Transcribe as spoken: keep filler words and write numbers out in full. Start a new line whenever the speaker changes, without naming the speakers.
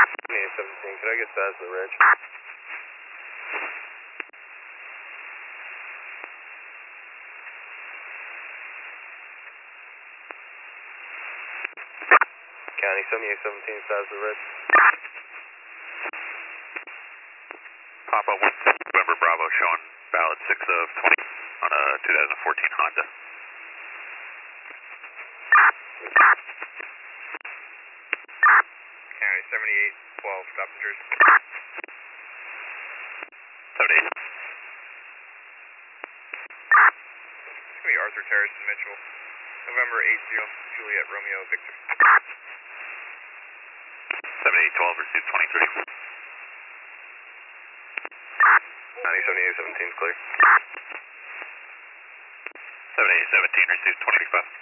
seventy-eight seventeen, could I get size of the ridge? County seventy-eight seventeen, size of the ridge.
Papa one, November Bravo showing valid six of twenty on a two thousand fourteen Honda.
County seventy-eight twelve, passengers.
seventy-eight.
It's going to be Arthur Terrace and Mitchell. November eight zero, Juliet Romeo Victor.
seventy-eight twelve, receive twenty-three.
County seventy-eight seventeen is clear.
seventy-eight seventeen, receive twenty-five.